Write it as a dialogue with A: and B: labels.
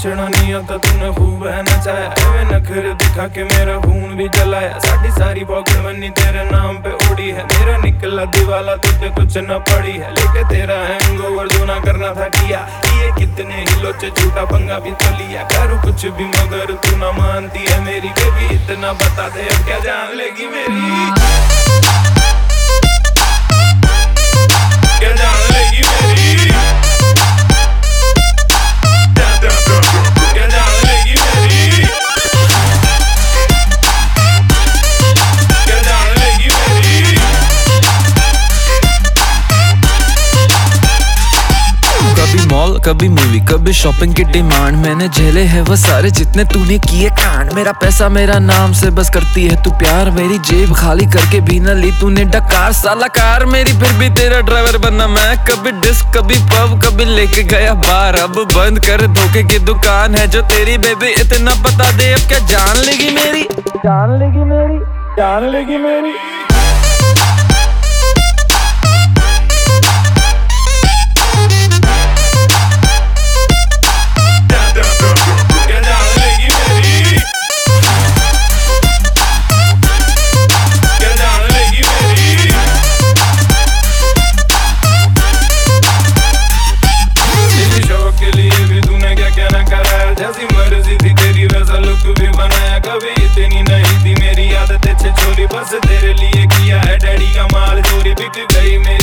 A: पूछना नहीं आता तूने खूब है नचाया, एवे नखरे दिखा के मेरा खून भी जलाया। साड़ी सारी पॉकेट मनी तेरे नाम पे उड़ी है, मेरा निकला दिवाला तुझे कुछ न पड़ी है। लेके तेरा हैंगओवर जो ना करना था किया, ये कितने ही लोचे झूठा पंगा भी तो लिया। करूँ कुछ भी मगर तू ना मानती है मेरी बेबी, इतना बता दे अब क्या जान लेगी मेरी, क्या जान लेगी मेरी, क्या जान लेगी मेरी, क्या जान लेगी मेरी।
B: कभी मॉल कभी मूवी कभी शॉपिंग की डिमांड, मैंने झेले हैं वो सारे जितने तूने किए कांड। मेरा पैसा मेरा नाम से बस करती है तू प्यार, मेरी जेब खाली करके भी न ली तूने डकार। साला कार मेरी फिर भी तेरा ड्राइवर बनना मैं, कभी डिस्क कभी पब कभी लेके गया बार। अब बंद कर धोखे की दुकान है जो तेरी बेबी, इतना बता दे अब क्या जान लेगी मेरी, जान लेगी मेरी, जान लेगी मेरी। जैसी मर्जी थी तेरी वैसा लुक भी बनाया, कभी इतनी नहीं थी मेरी आदत अच्छे छोरी, बस तेरे लिए किया है डैडी का माल चोरी। बिक गई